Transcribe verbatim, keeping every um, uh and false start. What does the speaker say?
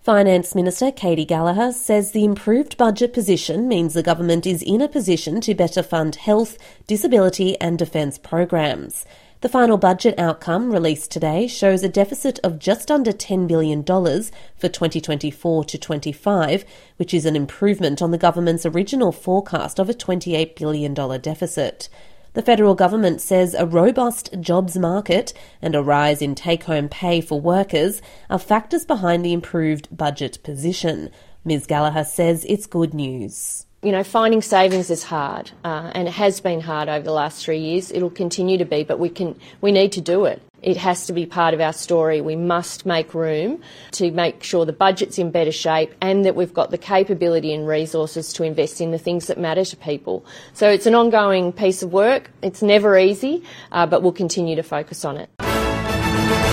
Finance Minister Katy Gallagher says the improved budget position means the government is in a position to better fund health, disability and defence programs. The final budget outcome, released today, shows a deficit of just under ten billion dollars for twenty twenty-four to twenty-five, which is an improvement on the government's original forecast of a twenty-eight billion dollars deficit. The federal government says a robust jobs market and a rise in take-home pay for workers are factors behind the improved budget position. Miz Gallagher says it's good news. You know, finding savings is hard, uh, and it has been hard over the last three years. It'll continue to be, but we can, we need to do it. It has to be part of our story. We must make room to make sure the budget's in better shape and that we've got the capability and resources to invest in the things that matter to people. So it's an ongoing piece of work. It's never easy, uh, but we'll continue to focus on it.